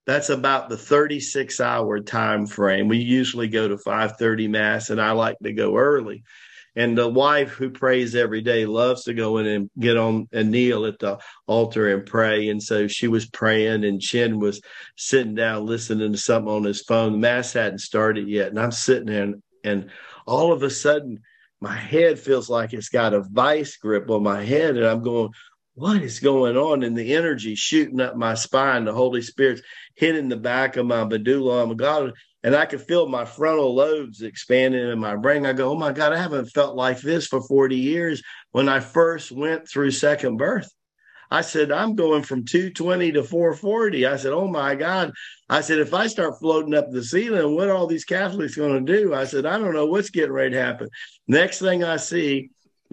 That's about the 36-hour time frame. We usually go to 5:30 mass, and I like to go early. And the wife who prays every day loves to go in and get on and kneel at the altar and pray. And so she was praying, and Chin was sitting down listening to something on his phone. The mass hadn't started yet. And I'm sitting there, and all of a sudden, my head feels like it's got a vice grip on my head. And I'm going, what is going on? And the energy shooting up my spine, the Holy Spirit's hitting the back of my medulla oblongata, and I could feel my frontal lobes expanding in my brain. I go, oh my God, I haven't felt like this for 40 years. When I first went through second birth, I said, I'm going from 220 to 440. I said, oh my God. I said, if I start floating up the ceiling, what are all these Catholics going to do? I said, I don't know what's getting ready to happen. Next thing I see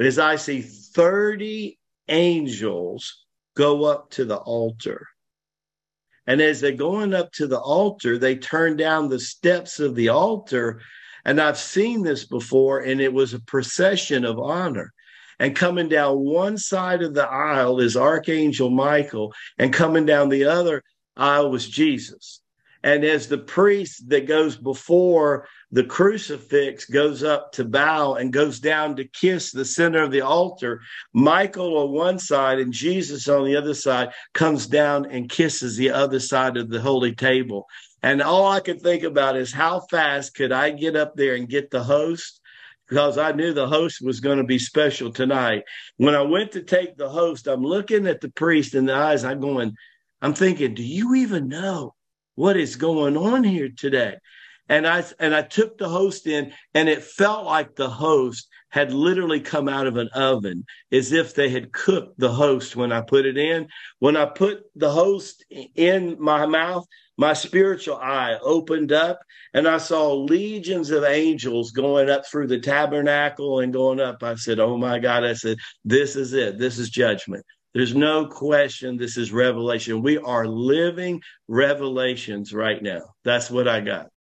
30 angels go up to the altar. And as they're going up to the altar, they turn down the steps of the altar. And I've seen this before, and it was a procession of honor. And coming down one side of the aisle is Archangel Michael, and coming down the other aisle was Jesus. And as the priest that goes before the crucifix goes up to bow and goes down to kiss the center of the altar, Michael on one side and Jesus on the other side comes down and kisses the other side of the holy table. And all I could think about is how fast could I get up there and get the host? Because I knew the host was going to be special tonight. When I went to take the host, I'm looking at the priest in the eyes. I'm thinking, do you even know what is going on here today? And I took the host in, and it felt like the host had literally come out of an oven, as if they had cooked the host when I put it in. When I put the host in my mouth, my spiritual eye opened up, and I saw legions of angels going up through the tabernacle and going up. I said, oh my God. I said, this is it. This is judgment. There's no question. This is revelation. We are living revelations right now. That's what I got.